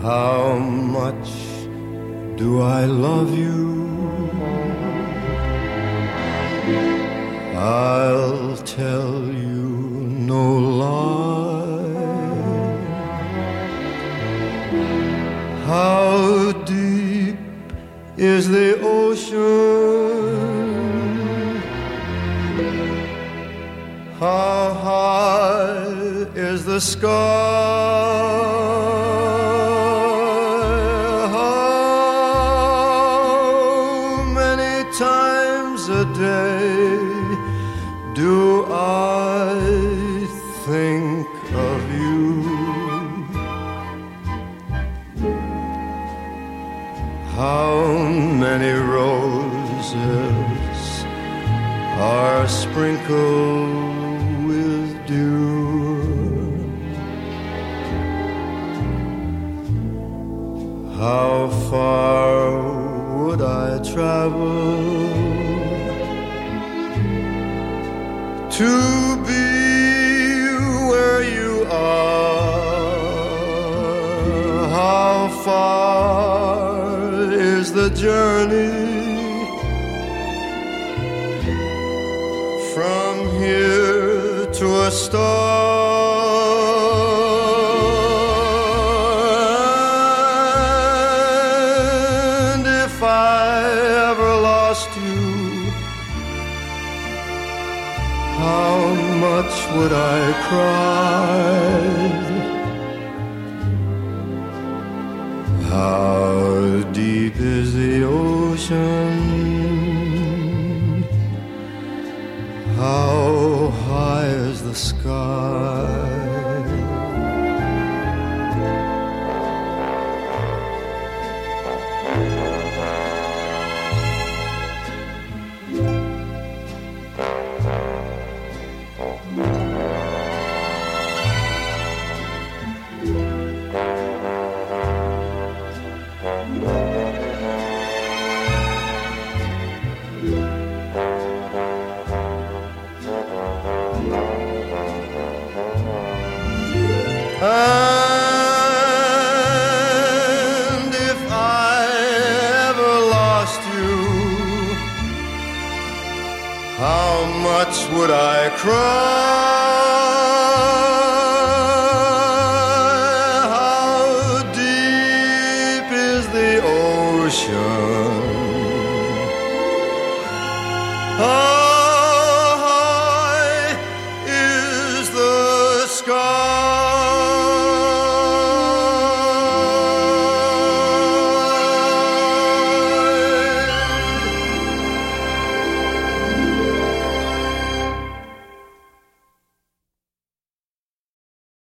How much do I love you? I'll tell you no lie. How deep is the ocean? How high is the sky? A day do I think of you? How many roses are sprinkled with dew? How far would I travel to be where you are? How far is the journey from here to a star? And if I ever lost you, how much would I cry? How deep is the ocean? How high is the sky? And if I ever lost you, how much would I cry?